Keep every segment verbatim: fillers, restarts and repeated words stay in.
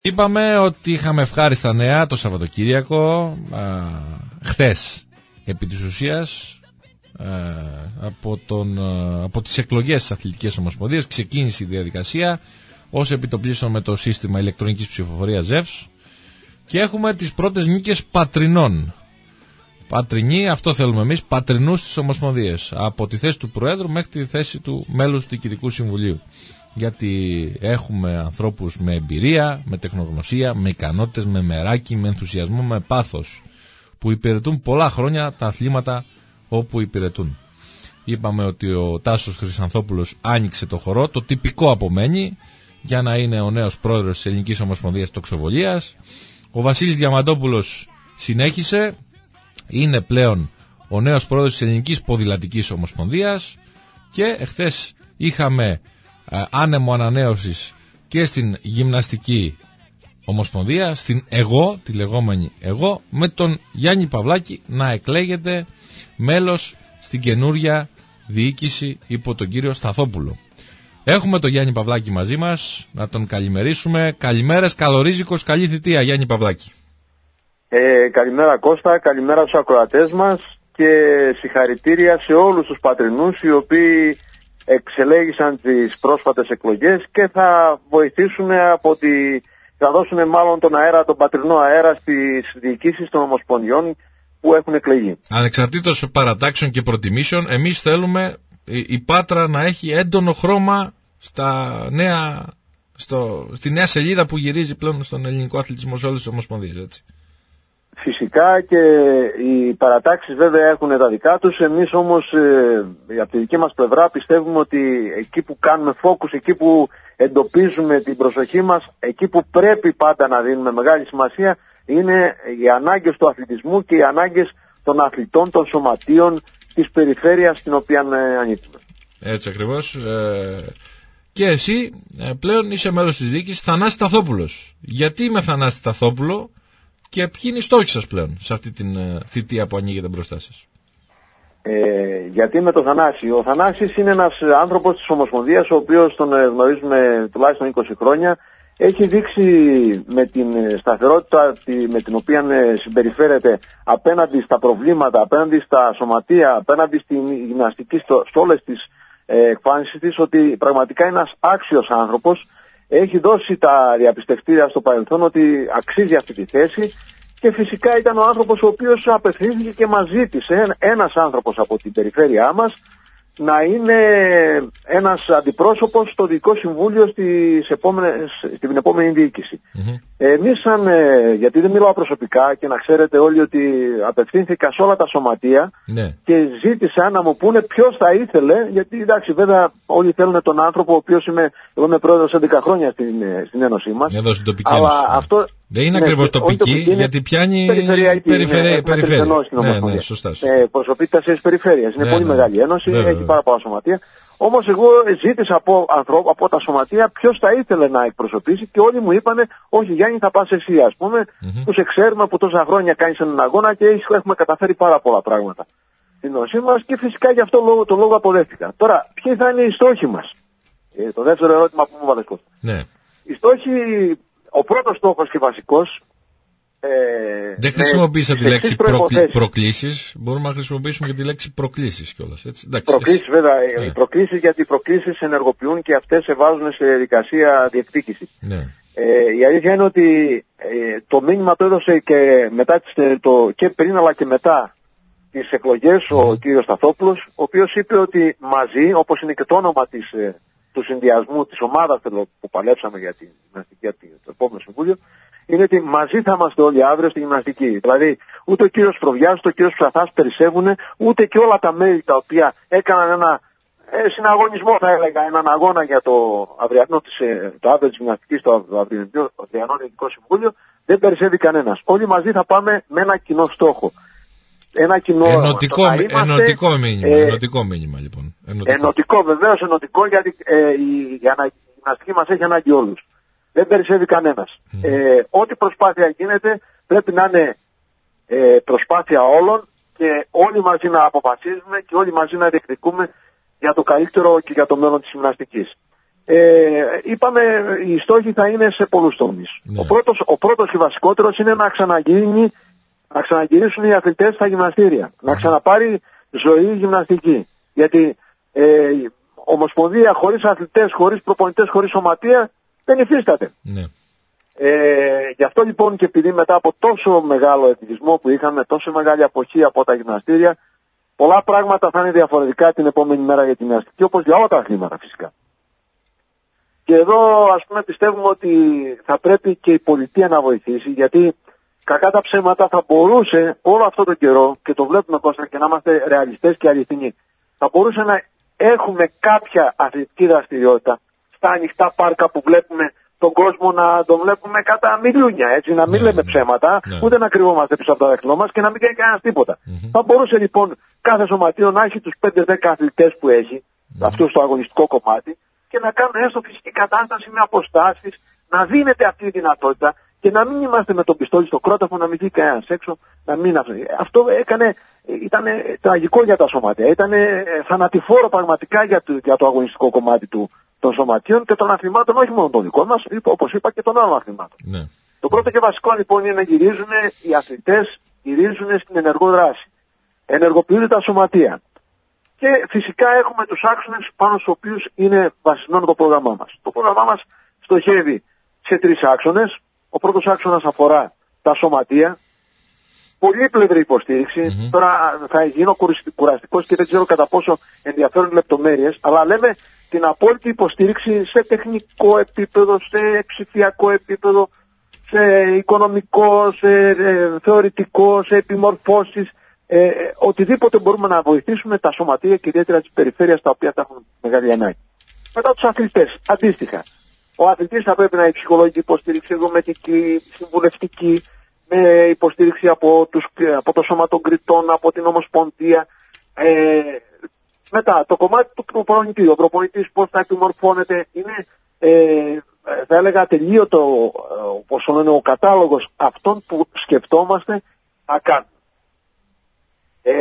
Είπαμε ότι είχαμε ευχάριστα νέα το Σαββατοκύριακο, α, χθες επί της ουσίας, α, από, τον, α, από τις εκλογές της Αθλητικής Ομοσπονδίας ξεκίνησε η διαδικασία ως επιτοπλίστων με το σύστημα ηλεκτρονικής ψηφοφορίας ΖΕΒΣ και έχουμε τις πρώτες νίκες πατρινών. Πατρινοί, αυτό θέλουμε εμείς, πατρινούς της Ομοσπονδίας, από τη θέση του Προέδρου μέχρι τη θέση του μέλους του Διοικητικού Συμβουλίου. Γιατί έχουμε ανθρώπους με εμπειρία, με τεχνογνωσία, με ικανότητες, με μεράκι, με ενθουσιασμό, με πάθος, που υπηρετούν πολλά χρόνια τα αθλήματα όπου υπηρετούν. Είπαμε ότι ο Τάσος Χρυσανθόπουλος άνοιξε το χορό, το τυπικό απομένει για να είναι ο νέος πρόεδρος της Ελληνικής Ομοσπονδίας Τοξοβολίας. Ο Βασίλης Διαμαντόπουλος συνέχισε, είναι πλέον ο νέος πρόεδρος της Ελληνικής Ποδηλατικής Ομοσπονδίας και εχθές είχαμε άνεμο ανανέωσης και στην Γυμναστική Ομοσπονδία, στην ΕΓΟ, τη λεγόμενη ΕΓΟ, με τον Γιάννη Παυλάκη να εκλέγεται μέλος στην καινούρια διοίκηση υπό τον κύριο Σταθόπουλο. Έχουμε τον Γιάννη Παυλάκη μαζί μας, να τον καλημερίσουμε. Καλημέρας, καλορίζικος, καλή θητεία Γιάννη Παυλάκη. Ε, καλημέρα Κώστα, καλημέρα στους ακροατές μας και συγχαρητήρια σε όλους τους πατρινούς οι οποίοι εξελέγησαν τις πρόσφατες εκλογές και θα βοηθήσουν από τη... θα δώσουν μάλλον τον αέρα, τον πατρινό αέρα στις διοικήσεις των ομοσπονδιών που έχουν εκλεγεί. Ανεξαρτήτως παρατάξεων και προτιμήσεων, εμείς θέλουμε η Πάτρα να έχει έντονο χρώμα στα νέα... στο... στη νέα σελίδα που γυρίζει πλέον στον ελληνικό αθλητισμό σε όλες τις ομοσπονδίες, έτσι. Φυσικά και οι παρατάξεις βέβαια έχουν τα δικά τους. Εμείς όμως ε, από τη δική μας πλευρά πιστεύουμε ότι εκεί που κάνουμε focus, εκεί που εντοπίζουμε την προσοχή μας, εκεί που πρέπει πάντα να δίνουμε μεγάλη σημασία είναι οι ανάγκες του αθλητισμού και οι ανάγκες των αθλητών, των σωματείων της περιφέρειας στην οποία ε, ανήκουμε. Έτσι ακριβώς. Ε, και εσύ ε, πλέον είσαι μέλος της διοίκησης, Θανάση Σταθόπουλος. Γιατί με Θανάση Σταθόπουλο και ποιοι είναι οι στόχοι σας πλέον σε αυτή την uh, θητεία που ανοίγεται μπροστά σας? Ε, γιατί με τον Θανάση. Ο Θανάσης είναι ένας άνθρωπος της Ομοσπονδίας, ο οποίος τον γνωρίζουμε τουλάχιστον είκοσι χρόνια. Έχει δείξει με την σταθερότητα με την οποία συμπεριφέρεται απέναντι στα προβλήματα, απέναντι στα σωματεία, απέναντι στην γυμναστική, στο, σε όλες τις ε, εκφάνσεις της, ότι πραγματικά είναι ένας άξιος άνθρωπος. Έχει δώσει τα διαπιστευτήρια στο παρελθόν ότι αξίζει αυτή τη θέση και φυσικά ήταν ο άνθρωπος ο οποίος απευθύνθηκε και μας ζήτησε, ένας άνθρωπος από την περιφέρειά μας, να είναι ένας αντιπρόσωπος στο Διοικητικό Συμβούλιο στις επόμενες, στην επόμενη διοίκηση. Mm-hmm. Εμείς σαν, γιατί δεν μιλάω προσωπικά και να ξέρετε όλοι ότι απευθύνθηκα σε όλα τα σωματεία yeah. και ζήτησα να μου πούνε ποιος θα ήθελε, γιατί εντάξει βέβαια όλοι θέλουν τον άνθρωπο ο οποίος είμαι, εγώ είμαι πρόεδρος έντεκα χρόνια στην, στην Ένωσή μας. Εδώ στην τοπική ένωση. Αυτό, δεν είναι ναι, ακριβώς τοπική, τοπική γιατί πιάνει περιφερειακή. Περιφερεια, περιφερεια, ναι, ναι, σωστά. Ε, προσωπεί τέσσερις περιφέρειες. Είναι ναι, πολύ ναι, μεγάλη ένωση, βέβαια, έχει πάρα πολλά σωματεία. Όμως εγώ ζήτησα από, ανθρώπου, από τα σωματεία ποιος θα ήθελε να εκπροσωπήσει και όλοι μου είπανε όχι Γιάννη θα πας εσύ ας πούμε, mm-hmm. που σε ξέρουμε που τόσα χρόνια κάνεις έναν αγώνα και έχουμε καταφέρει πάρα πολλά πράγματα στην ένωσή μας και φυσικά γι' αυτό λόγο, το λόγο αποδέχτηκα. Τώρα ποιοι θα είναι οι στόχοι μας? Ε, το δεύτερο ερώτημα που μου βάλες Κώστα. Ναι. Οι στόχοι, ο πρώτος στόχος και βασικός. Ε, δεν χρησιμοποίησα τη λέξη προκλ... προκλήσεις, μπορούμε να χρησιμοποιήσουμε και τη λέξη προκλήσεις κιόλας. Έτσι. Προκλήσεις βέβαια, ναι. Οι προκλήσεις γιατί οι προκλήσεις ενεργοποιούν και αυτές σε βάζουν σε διαδικασία διεκδίκηση. Ναι. Ε, η αλήθεια είναι ότι ε, το μήνυμα το έδωσε και, μετά τις, το, και πριν αλλά και μετά τις εκλογές mm. ο κύριος Σταθόπουλος, ο οποίος είπε ότι μαζί, όπως είναι και το όνομα της, ε, του συνδυασμού της ομάδας που παλέψαμε για την γυμναστική από το επόμενο συμβούλιο, είναι ότι μαζί θα είμαστε όλοι αύριο στη γυμναστική. Δηλαδή, ούτε ο κύριος Φροβιάς, ούτε ο κύριος Ψαθάς περισσεύουν, ούτε και όλα τα μέλη τα οποία έκαναν ένα ε, συναγωνισμό, θα έλεγα, έναν αγώνα για το αυριανό της, ε, το αύριο της γυμναστικής στο αυριανό Διοικητικό Συμβούλιο, δεν περισσεύει κανένας. Όλοι μαζί θα πάμε με ένα κοινό στόχο. Ένα κοινό ενωτικό, είμαστε, ενωτικό, μήνυμα, ε, ενωτικό μήνυμα, λοιπόν. Ενωτικό, ενωτικό βεβαίως, ενωτικό, γιατί ε, η, η, η γυμναστική μας έχει ανάγκη όλους. Δεν περισσεύει κανένας. Mm. Ε, ό,τι προσπάθεια γίνεται πρέπει να είναι ε, προσπάθεια όλων και όλοι μαζί να αποφασίζουμε και όλοι μαζί να διεκδικούμε για το καλύτερο και για το μέλλον της γυμναστικής. Ε, είπαμε οι στόχοι θα είναι σε πολλούς τομείς. Ναι. Ο πρώτος, ο πρώτος και βασικότερος είναι να ξαναγίνει, να ξαναγυρίσουν οι αθλητές στα γυμναστήρια. Να ξαναπάρει ζωή γυμναστική. Γιατί ε, ομοσπονδία χωρίς αθλητές, χωρίς προπονητές, χωρίς σωματεία δεν υφίσταται. Ναι. Ε, γι' αυτό λοιπόν και επειδή μετά από τόσο μεγάλο εθισμό που είχαμε, τόσο μεγάλη αποχή από τα γυμναστήρια, πολλά πράγματα θα είναι διαφορετικά την επόμενη μέρα για τη γυμναστική, όπως για όλα τα αθλήματα φυσικά. Και εδώ ας πούμε πιστεύουμε ότι θα πρέπει και η πολιτεία να βοηθήσει, γιατί κακά τα ψέματα θα μπορούσε όλο αυτό το καιρό, και το βλέπουμε Κώστα, και να είμαστε ρεαλιστές και αληθινοί, θα μπορούσε να έχουμε κάποια αθλητική δραστηριότητα στα ανοιχτά πάρκα που βλέπουμε τον κόσμο, να τον βλέπουμε κατά μιλούνια, έτσι, να μην ναι, λέμε ναι, ψέματα, ναι. ούτε να κρυβόμαστε πίσω από τα δάχτυλό μας και να μην κάνει κανένας τίποτα. Mm-hmm. Θα μπορούσε λοιπόν κάθε σωματείο να έχει τους πέντε δέκα αθλητές που έχει, mm-hmm. αυτό στο αγωνιστικό κομμάτι, και να κάνουν έστω φυσική κατάσταση με αποστάσεις, να δίνεται αυτή η δυνατότητα και να μην είμαστε με τον πιστόλι στο κρόταφο, να μην βγει κανένας έξω, να μην αυτό. Αυτό έκανε, ήταν τραγικό για τα σωματεία, ήταν θανατηφόρο πραγματικά για το, για το αγωνιστικό κομμάτι του, των σωματείων και των αθλημάτων, όχι μόνο των δικών μας, όπως είπα, και των άλλων αθλημάτων. Ναι. Το πρώτο και βασικό λοιπόν είναι να γυρίζουν οι αθλητές, γυρίζουν στην ενεργό δράση. Ενεργοποιούνται τα σωματεία. Και φυσικά έχουμε τους άξονες πάνω στους οποίους είναι βασισμένο το πρόγραμμά μας. Το πρόγραμμά μας στοχεύει σε τρεις άξονες. Ο πρώτος άξονας αφορά τα σωματεία. Πολύπλευρη υποστήριξη. Mm-hmm. Τώρα θα γίνω κουραστικός και δεν ξέρω κατά πόσο ενδιαφέρουν λεπτομέρειες, αλλά λέμε την απόλυτη υποστήριξη σε τεχνικό επίπεδο, σε ψηφιακό επίπεδο, σε οικονομικό, σε ε, θεωρητικό, σε επιμορφώσεις, ε, οτιδήποτε μπορούμε να βοηθήσουμε τα σωματεία και ιδιαίτερα της περιφέρειας, τα οποία θα έχουν μεγάλη ανάγκη. Μετά τους αθλητές, αντίστοιχα. Ο αθλητής θα πρέπει να έχει ψυχολογική υποστήριξη, εργομετική, συμβουλευτική, με υποστήριξη από, τους, από το Σώμα των Κριτών, από την Ομοσπονδία. Ε, μετά, το κομμάτι του προπονητή. Ο προπονητής πώς θα επιμορφώνεται είναι, ε, θα έλεγα, τελείωτο, όπως είναι ο κατάλογος αυτών που σκεφτόμαστε να κάνουμε. Ε,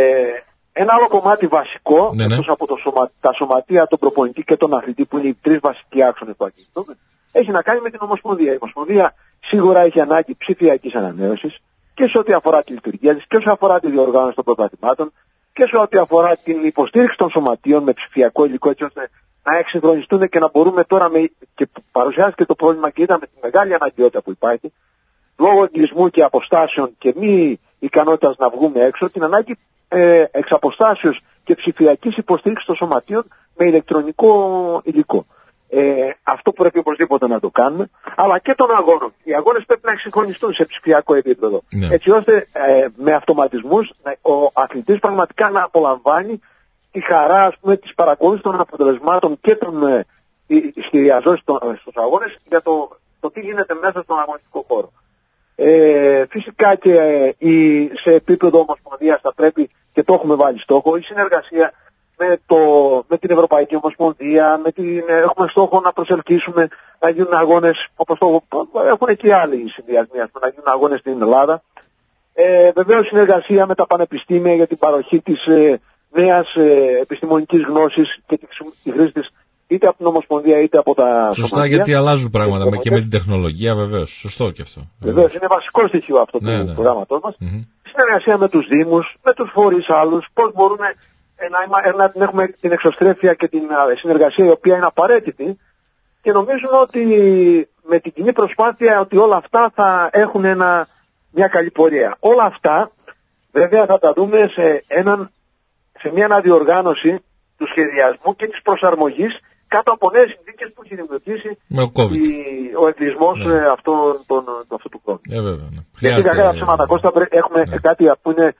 ένα άλλο κομμάτι βασικό, ναι, ναι. από το σωμα, τα σωματεία, τον προπονητή και τον αθλητή, που είναι οι τρεις βασικοί άξονες που αγγίζουμε, έχει να κάνει με την Ομοσπονδία. Η Ομοσπονδία σίγουρα έχει ανάγκη ψηφιακής ανανέωσης και σε ό,τι αφορά τη λειτουργία της και σε ό,τι αφορά τη διοργάνωση των πρωταθλημάτων και σε ό,τι αφορά την υποστήριξη των σωματείων με ψηφιακό υλικό, έτσι ώστε να εξυγχρονιστούν και να μπορούμε τώρα, με, και παρουσιάζεται το πρόβλημα και είδαμε τη μεγάλη αναγκαιότητα που υπάρχει, λόγω εγκλισμού και αποστάσεων και μη ικανότητας να βγούμε έξω, την ανάγκη ε, εξ αποστάσεως και ψηφιακής υποστήριξης των σωματείων με ηλεκτρονικό υλικό. Ε, αυτό πρέπει οπωσδήποτε να το κάνουμε, αλλά και των αγώνων. Οι αγώνες πρέπει να εξυγχρονιστούν σε ψηφιακό επίπεδο, ναι. έτσι ώστε ε, με αυτοματισμούς ο αθλητής πραγματικά να απολαμβάνει τη χαρά, ας πούμε, της παρακολούθησης των αποτελεσμάτων και των ε, σχεδιαζών στους αγώνες για το, το τι γίνεται μέσα στον αγωνιστικό χώρο. Ε, φυσικά και ε, η, σε επίπεδο ομοσπονδίας θα πρέπει, και το έχουμε βάλει στόχο, η συνεργασία με, το, με την Ευρωπαϊκή Ομοσπονδία, με την, έχουμε στόχο να προσελκύσουμε να γίνουν αγώνες, όπως το έχουν και άλλοι συνδυασμοί, να γίνουν αγώνες στην Ελλάδα. Ε, βεβαίως συνεργασία με τα πανεπιστήμια για την παροχή της ε, νέας ε, επιστημονικής γνώσης και τη, τη χρήση της είτε από την Ομοσπονδία είτε από τα Σωστά, σωματεία. γιατί αλλάζουν πράγματα και, και με την τεχνολογία, βεβαίως. Σωστό και αυτό. Βεβαίως, είναι βασικό στοιχείο αυτό ναι, του ναι. προγράμματός μας. Mm-hmm. Συνεργασία με τους Δήμους, με τους φορείς άλλους, πώς μπορούμε να, να, να έχουμε την εξωστρέφεια και την συνεργασία η οποία είναι απαραίτητη, και νομίζουμε ότι με την κοινή προσπάθεια ότι όλα αυτά θα έχουν ένα, μια καλή πορεία. Όλα αυτά βέβαια θα τα δούμε σε, έναν, σε μια αναδιοργάνωση του σχεδιασμού και της προσαρμογής κάτω από νέες συνθήκες που έχει δημιουργήσει ο εκκλεισμός ναι. αυτού του χρόνου. Ε, βέβαια, ναι. Γιατί κακά τα ψέματα, Κώστα, έχουμε ναι. κάτι που είναι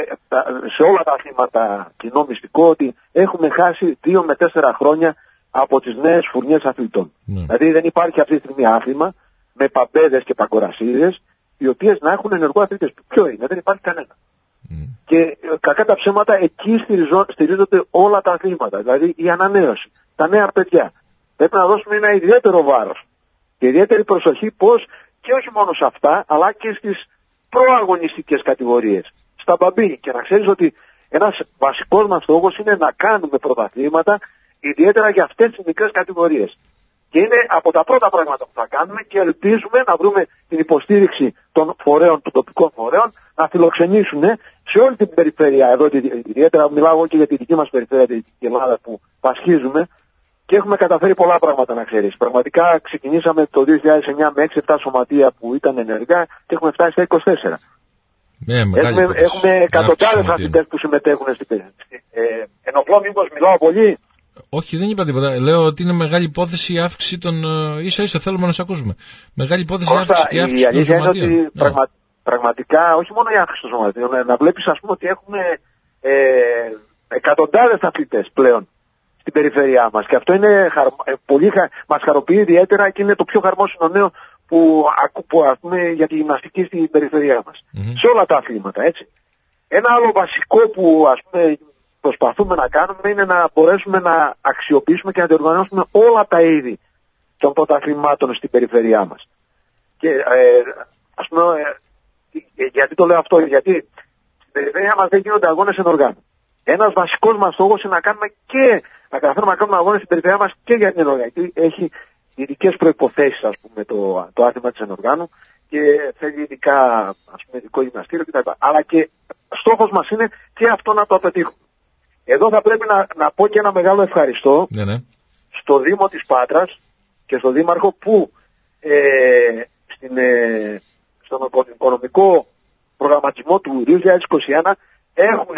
σε όλα τα αθλήματα κοινό μυστικό, ότι έχουμε χάσει δύο με τέσσερα χρόνια από τις νέες φουρνιές αθλητών. Ναι. Δηλαδή δεν υπάρχει αυτή τη στιγμή άθλημα με παμπέδες και παγκορασίδες οι οποίες να έχουν ενεργό αθλητές. Ποιο είναι, δεν υπάρχει κανένα. Mm. Και κακά τα ψέματα εκεί στηρίζονται όλα τα αθλήματα, δηλαδή η ανανέωση, τα νέα παιδιά. Πρέπει να δώσουμε ένα ιδιαίτερο βάρος και ιδιαίτερη προσοχή πώς και όχι μόνο σε αυτά, αλλά και στις προαγωνιστικές κατηγορίες. Στα μπαμπίνι, και να ξέρεις ότι ένας βασικός μας στόχος είναι να κάνουμε πρωταθλήματα ιδιαίτερα για αυτές τις μικρές κατηγορίες. Και είναι από τα πρώτα πράγματα που θα κάνουμε και ελπίζουμε να βρούμε την υποστήριξη των φορέων, των τοπικών φορέων, να φιλοξενήσουν σε όλη την περιφέρεια, εδώ ιδιαίτερα μιλάω εγώ και για τη δική μας περιφέρεια, την Ελλάδα που πασχίζουμε, και έχουμε καταφέρει πολλά πράγματα, να ξέρεις. Πραγματικά ξεκινήσαμε το δύο χιλιάδες εννιά με έξι επτά σωματεία που ήταν ενεργά και έχουμε φτάσει στα είκοσι τέσσερα. Yeah, έχουμε έχουμε εκατοντάδες αθλητές που συμμετέχουν στην περιφέρεια. Ε, ενοχλώ μήπως μιλάω πολύ? Όχι, δεν είπα τίποτα. Λέω ότι είναι μεγάλη υπόθεση η αύξηση των. Ίσα ίσα θέλουμε να σε ακούσουμε. Μεγάλη υπόθεση η αύξηση, η αύξηση η αλήθεια των είναι ότι πραγμα, πραγματικά, όχι μόνο η αύξηση των σωματείων, να βλέπεις ας πούμε ότι έχουμε ε, εκατοντάδες αθλητές πλέον στην περιφέρειά μας. Και αυτό είναι χαρ, πολύ, μας χαροποιεί ιδιαίτερα και είναι το πιο χαρμόσυνο νέο που, που ακούμε για τη γυμναστική στην περιφέρειά μας. Mm-hmm. Σε όλα τα αθλήματα, έτσι. Ένα άλλο βασικό που ας πούμε προσπαθούμε να κάνουμε είναι να μπορέσουμε να αξιοποιήσουμε και να διοργανώσουμε όλα τα είδη των πρωταθλημάτων στην περιφέρειά μας. Και ε, ας πούμε, ε, γιατί το λέω αυτό, γιατί στην περιφέρειά μας δεν γίνονται αγώνες εν οργάνου. Ένας βασικός μας στόχος είναι να κάνουμε και να καταφέρουμε να κάνουμε αγώνες στην περιφέρειά μας και για την οργάνωση. Γιατί έχει ειδικές προϋποθέσεις, ας πούμε, το, το άθλημα της εν οργάνου και θέλει ειδικά, ας πούμε, ειδικό γυμναστήριο κτλ. Αλλά και στόχος μας είναι και αυτό να το απετύχουμε. Εδώ θα πρέπει να, να πω και ένα μεγάλο ευχαριστώ ναι, ναι. στο Δήμο της Πάτρας και στο Δήμαρχο που ε, στην, ε, στον οικονομικό προγραμματισμό του δύο χιλιάδες είκοσι ένα έχουν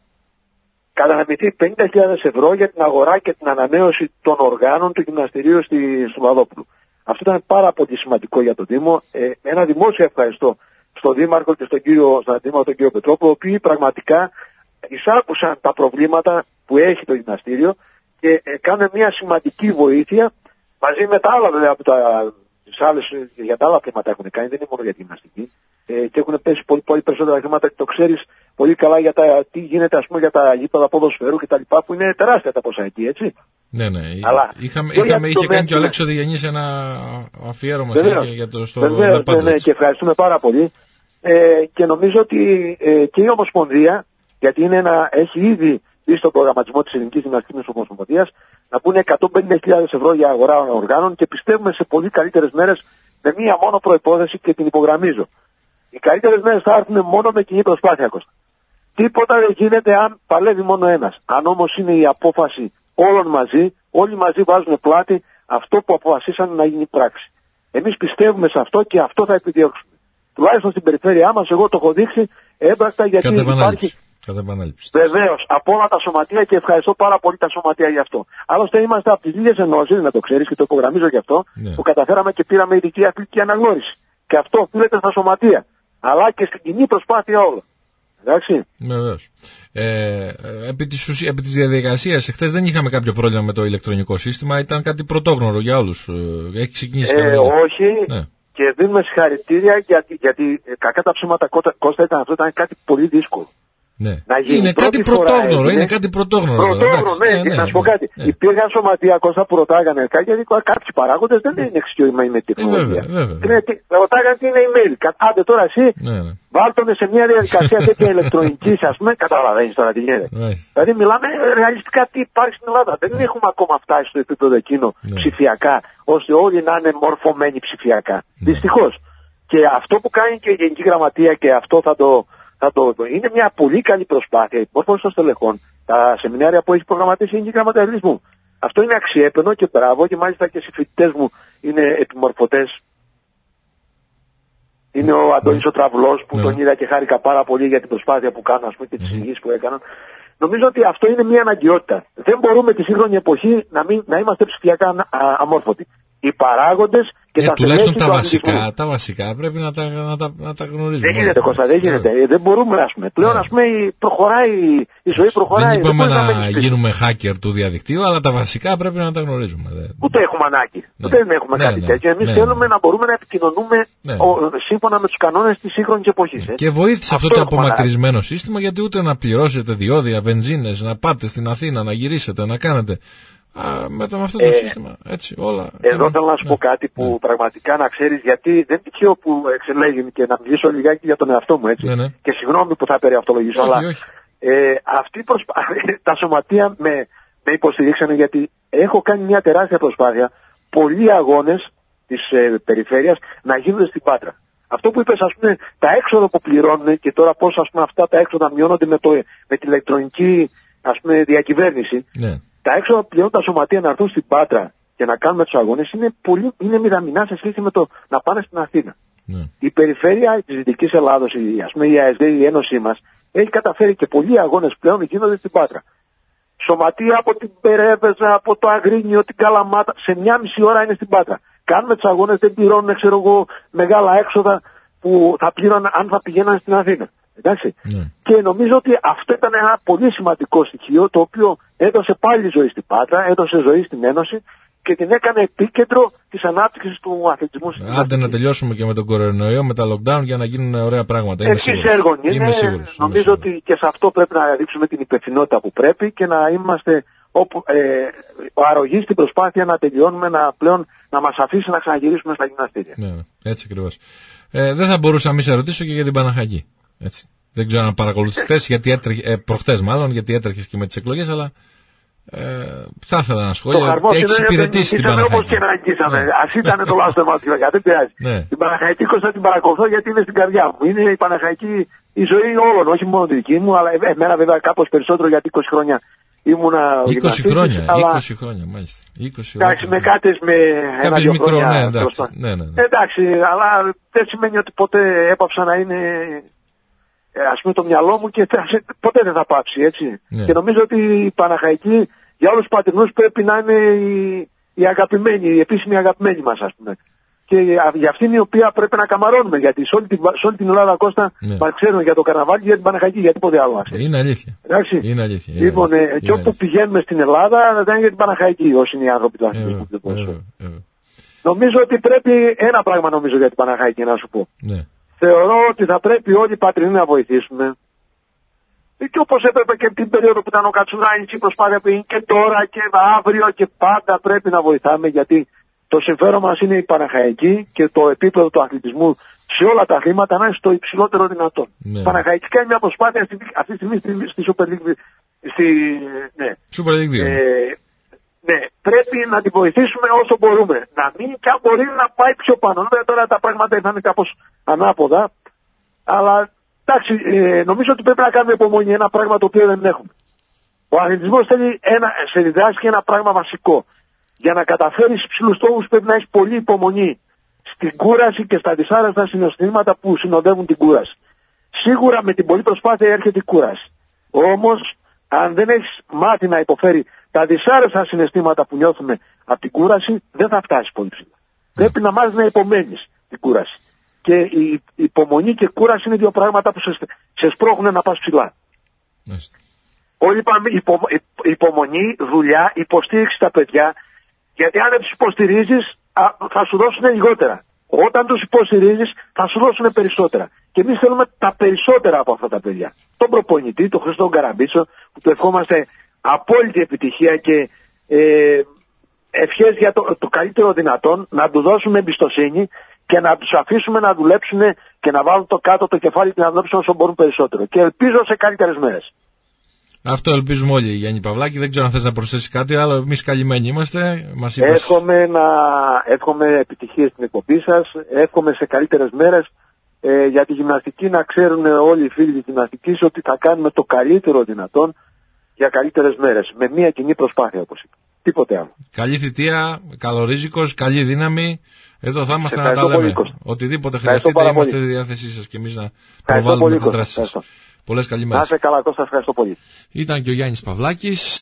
καταναμηθεί πενήντα χιλιάδες ευρώ για την αγορά και την ανανέωση των οργάνων του γυμναστηρίου στη, στο Βαδόπουλο. Αυτό ήταν πάρα πολύ σημαντικό για τον Δήμο. Ε, ένα δημόσιο ευχαριστώ στον Δήμαρχο και στον κύριο, στον Δήμαρχο τον κύριο Πετρόπουλο, οι οποίοι πραγματικά εισάκουσαν τα προβλήματα που έχει το γυμναστήριο και ε, κάνουν μια σημαντική βοήθεια μαζί με τα άλλα βέβαια από τα, τις άλλες, για τα άλλα θέματα έχουν κάνει, δεν είναι μόνο για τη γυμναστική ε, και έχουν πέσει πολύ, πολύ περισσότερα θέματα και το ξέρεις πολύ καλά για τα, τι γίνεται ας πούμε για τα γήπεδα ποδοσφαίρου και τα λοιπά που είναι τεράστια τα ποσά εκεί, έτσι. Ναι, ναι. Αλλά, είχαμε, είχαμε, είχε κάνει και ο Αλέξο Διγενής ένα αφιέρωμα βεβαίως, για το στο βεβαίως, ναι, ναι, και ευχαριστούμε πάρα πολύ ε, και νομίζω ότι ε, και η Ομοσπονδία, γιατί είναι ένα, έχει ήδη μπει στον προγραμματισμό της Ελληνικής Γυμναστικής Ομοσπονδίας να πούνε εκατόν πενήντα χιλιάδες ευρώ για αγορά οργάνων και πιστεύουμε σε πολύ καλύτερες μέρες με μία μόνο προϋπόθεση και την υπογραμμίζω. Οι καλύτερες μέρες θα έρθουν μόνο με κοινή προσπάθεια, Κώστα. Τίποτα δεν γίνεται αν παλεύει μόνο ένας. Αν όμως είναι η απόφαση όλων μαζί, όλοι μαζί βάζουν πλάτη αυτό που αποφασίσαν να γίνει πράξη. Εμείς πιστεύουμε σε αυτό και αυτό θα επιδιώξουμε. Τουλάχιστον στην περιφέρειά μας, εγώ το έχω δείξει έμπρακτα γιατί υπάρχει. Βεβαίως, από όλα τα σωματεία και ευχαριστώ πάρα πολύ τα σωματεία γι' αυτό. Άλλωστε είμαστε από τις λίγες ενώσεις, να το ξέρεις και το υπογραμμίζω γι' αυτό, ναι. που καταφέραμε και πήραμε ειδική αθλητική αναγνώριση. Και αυτό οφείλεται στα σωματεία, αλλά και στην κοινή προσπάθεια όλα. Εντάξει. Βεβαίως. Ε, επί της, ουσί... επί της διαδικασίας, εχθές δεν είχαμε κάποιο πρόβλημα με το ηλεκτρονικό σύστημα, ήταν κάτι πρωτόγνωρο για όλους. Έχει ξεκινήσει ε, όχι. Ναι. Και δίνουμε συγχαρητήρια γιατί, γιατί κακά τα ψήματα Κώστα ήταν αυτό, ήταν κάτι πολύ δύσκολο. Ναι. Είναι κάτι πρωτόγνωρο, είναι κάτι πρωτόγνωρο. Πρωτόγνωρο, ναι, ναι, να σου πω κάτι. Ναι. Υπήρχαν σωματεία Κώστα που ρωτάγανε κάτι, γιατί κάποιοι παράγοντες δεν είναι εξοικειωμένοι με τεχνολογία. Ε, βέβαια, βέβαια. Ρωτάγανε τι είναι email. Άντε τώρα εσύ, ναι, ναι. βάλτονε σε μια διαδικασία τέτοια ηλεκτρονική, α πούμε, καταλαβαίνεις τώρα τι γίνεται. Ναι. Δηλαδή μιλάμε ρεαλιστικά τι υπάρχει στην Ελλάδα. Δεν ναι. έχουμε ακόμα φτάσει στο επίπεδο εκείνο ναι. ψηφιακά, ώστε όλοι να είναι μορφωμένοι ψηφιακά. Ναι. Δυστυχώς. Και αυτό που κάνει και η Γενική Γραμματεία και αυτό θα το. Θα το, είναι μια πολύ καλή προσπάθεια η μόρφωση των στελεχών, τα σεμινάρια που έχει προγραμματίσει η Γενική Γραμματεία Αθλητισμού. Αυτό είναι αξιέπαινο και μπράβο και μάλιστα και οι φοιτητές μου είναι επιμορφωτές. Είναι ο Αντώνης ο Τραυλός που mm. τον είδα και χάρηκα πάρα πολύ για την προσπάθεια που κάνουν, ας πούμε, και τις υγιείς που έκαναν. Νομίζω ότι αυτό είναι μια αναγκαιότητα. Δεν μπορούμε τη σύγχρονη εποχή να, μην, να είμαστε ψηφιακά α, αμόρφωτοι. Οι παράγοντες και ε, τα τουλάχιστον τα βασικά, τα βασικά πρέπει να τα, να τα, να τα γνωρίζουμε. Δεν γίνεται, Κώστα, δεν γίνεται. Ε, δεν μπορούμε, ας πούμε. Πλέον, ας πούμε, προχωράει, η ζωή προχωράει. Δεν είπαμε δεν να, να γίνουμε hacker του διαδικτύου, αλλά τα βασικά πρέπει να τα γνωρίζουμε. Ούτε έχουμε ανάγκη. Ναι. Ούτε δεν έχουμε ναι, κάτι ναι, τέτοιο. Εμείς ναι, θέλουμε ναι. να μπορούμε να επικοινωνούμε ναι. ο, σύμφωνα με τους κανόνες της σύγχρονης εποχής. Και βοήθησε αυτό, αυτό το απομακρυσμένο ανάγκη. Σύστημα, γιατί ούτε να πληρώσετε διόδια, βενζίνες, να πάτε στην Αθήνα, να γυρίσετε, να κάνετε. Α, με το, με αυτό το ε, σύστημα, έτσι, όλα. Εδώ θέλω να σου ναι, πω κάτι που ναι. πραγματικά να ξέρεις, γιατί δεν τυχαίο που εξελέγει και να μιλήσω λιγάκι για τον εαυτό μου, έτσι. Ναι, ναι. Και συγγνώμη που θα περιαυτολογήσω, αλλά όχι. Ε, αυτή προσπά... τα σωματεία με, με υποστηρίξανε γιατί έχω κάνει μια τεράστια προσπάθεια πολλοί αγώνες της ε, περιφέρειας να γίνονται στην Πάτρα. Αυτό που είπες, ας πούμε, τα έξοδα που πληρώνουν και τώρα πώς, ας πούμε, αυτά τα έξοδα μειώνονται με, το, με την ηλεκτρονική, ας πούμε, διακυβέρνηση. Ναι. Τα έξοδα που πληρώνουν τα σωματεία να έρθουν στην Πάτρα και να κάνουμε τους αγώνες είναι, πολύ, είναι μηδαμινά σε σχέση με το να πάνε στην Αθήνα. Ναι. Η περιφέρεια της Δυτικής Ελλάδος, η, ας πούμε, η ΑΕΣΔ, η Ένωσή μας, έχει καταφέρει και πολλοί αγώνες πλέον γίνονται στην Πάτρα. Σωματεία από την Περέβεζα, από το Αγρίνιο, την Καλαμάτα, σε μια μισή ώρα είναι στην Πάτρα. Κάνουμε τους αγώνες, δεν πληρώνουν, ξέρω εγώ, μεγάλα έξοδα που θα πλήρωναν αν θα πηγαίναν στην Αθήνα. Εντάξει. Ναι. Και νομίζω ότι αυτό ήταν ένα πολύ σημαντικό στοιχείο, το οποίο έδωσε πάλι ζωή στην Πάτρα, έδωσε ζωή στην Ένωση και την έκανε επίκεντρο της ανάπτυξης του αθλητισμού. Άντε να τελειώσουμε και με τον κορονοϊό, με τα lockdown για να γίνουν ωραία πράγματα. Εξής έργο είναι. Είμαι σίγουρος. Νομίζω είμαι ότι και σε αυτό πρέπει να δείξουμε την υπευθυνότητα που πρέπει και να είμαστε όπου, ε, αρρωγοί στην προσπάθεια να τελειώνουμε, να πλέον να μας αφήσει να ξαναγυρίσουμε στα γυμναστήρια. Ναι, έτσι ακριβώς. Ε, δεν θα μπορούσα να μην σε ρωτήσω και για την Παναχαϊκή. Έτσι. Δεν ξέρω αν παρακολουθείς γιατί έτρεχε, ε, προχτές μάλλον, γιατί έτρεχες και με τις εκλογές, αλλά ε, θα ήθελα να σχόλια. Έχεις υπηρετήσει την Παναχαϊκή. Όπως και να αγγίσαμε. Ναι. Ας ήταν το λάθος θεματικό, δεν πειράζει. Ναι. Την Παναχαϊκή θα την παρακολουθώ γιατί είναι στην καρδιά μου. Είναι η Παναχαϊκή η ζωή όλων, όχι μόνο τη δική μου, αλλά εμένα βέβαια κάπως περισσότερο γιατί είκοσι χρόνια ήμουνα είκοσι χρόνια, αλλά... είκοσι χρόνια μάλιστα. είκοσι εντάξει, με κάτι με ένα-δύο χρόνια. Ναι, εντάξει, ναι, ναι, ναι. εντάξει, αλλά δεν σημαίνει ότι ποτέ έπαψα να είναι, ας πούμε, το μυαλό μου και ποτέ δεν θα πάψει, έτσι. Ναι. Και νομίζω ότι η Παναχαϊκή για όλους τους πατρινούς πρέπει να είναι η, η αγαπημένη, η επίσημη αγαπημένη μας, ας πούμε. Και για αυτήν η οποία πρέπει να καμαρώνουμε, γιατί σε όλη την, σε όλη την Ελλάδα, Κώστα, ναι, μας ξέρουν για το καρναβάλι και για την Παναχαϊκή, για τίποτε άλλο. Είναι αλήθεια. Εντάξει. Είναι αλήθεια. Είναι λοιπόν, αλήθεια. Ε, και όπου αλήθεια. Πηγαίνουμε στην Ελλάδα, δεν είναι για την Παναχαϊκή, όσοι είναι οι άνθρωποι του αθλητισμού. Ε, ε, ε, ε. Νομίζω ότι πρέπει, ένα πράγμα νομίζω για την Παναχαϊκή να σου πω. Ναι. Θεωρώ ότι θα πρέπει όλοι οι πατρινοί να βοηθήσουμε. Και όπως έπρεπε και την περίοδο που ήταν ο Κατσουράνης, η προσπάθεια που είναι και τώρα και αύριο και πάντα πρέπει να βοηθάμε, γιατί το συμφέρον μας είναι η Παναχαϊκή και το επίπεδο του αθλητισμού σε όλα τα αθλήματα να είναι στο υψηλότερο δυνατό. Ναι. Η Παναχαϊκή κάνει μια προσπάθεια αυτή, αυτή τη στιγμή στη, στη Super League. Στη, ναι. Super League δύο. Ε, ναι, πρέπει να την βοηθήσουμε όσο μπορούμε. Να μην και αν μπορεί να πάει πιο πάνω. Βέβαια τώρα τα πράγματα ήρθαν κάπως ανάποδα. Αλλά εντάξει, ε, νομίζω ότι πρέπει να κάνουμε υπομονή, ένα πράγμα το οποίο δεν έχουμε. Ο αθλητισμός θέλει ένα, σε διδάσκει ένα πράγμα βασικό. Για να καταφέρεις υψηλούς στόχους πρέπει να έχεις πολλή υπομονή στην κούραση και στα δυσάρεστα συναισθήματα που συνοδεύουν την κούραση. Σίγουρα με την πολλή προσπάθεια έρχεται η κούραση. Όμως, αν δεν έχεις μάθει να υποφέρει τα δυσάρεστα συναισθήματα που νιώθουμε από την κούραση, δεν θα φτάσεις πολύ ψηλά. Mm. Πρέπει να μάθεις να υπομένεις την κούραση. Και η υπομονή και κούραση είναι δύο πράγματα που σε, σε σπρώχνουν να πας ψηλά. Mm. Όλοι είπαμε υπο, υπομονή, δουλειά, υποστήριξη στα παιδιά. Γιατί αν δεν τους υποστηρίζεις θα σου δώσουν λιγότερα. Όταν τους υποστηρίζεις θα σου δώσουν περισσότερα. Και εμείς θέλουμε τα περισσότερα από αυτά τα παιδιά. Τον προπονητή, τον Χριστό Καραμπίτσο, που του ευχόμαστε απόλυτη επιτυχία και ε, ευχές για το, το καλύτερο δυνατόν, να του δώσουμε εμπιστοσύνη και να τους αφήσουμε να δουλέψουν και να βάλουν το κάτω το κεφάλι και να δουλέψουν όσο μπορούν περισσότερο. Και ελπίζω σε καλύτερες μέρες. Αυτό ελπίζουμε όλοι, Γιάννη Παυλάκη. Δεν ξέρω αν θες να προσθέσεις κάτι άλλο. Εμείς καλυμμένοι είμαστε. Μας είπες... Εύχομαι, να... Εύχομαι επιτυχίες στην εκπομπή σας. Εύχομαι σε καλύτερες μέρες ε, για τη γυμναστική να ξέρουν όλοι οι φίλοι της γυμναστικής ότι θα κάνουμε το καλύτερο δυνατόν για καλύτερες μέρες. Με μια κοινή προσπάθεια, όπως είπα. Τίποτε άλλο. Καλή θητεία, καλορίζικος, καλή δύναμη. Εδώ θα είμαστε να τα λέμε. Οτιδήποτε χρειαστείτε είμαστε στη διάθεσή σας και εμείς να προβάλλουμε τις δράσεις σας. Πολλές καλημέρες. Να είστε καλά, Κώστα, ευχαριστώ πολύ. Ήταν και ο Γιάννης Παυλάκης.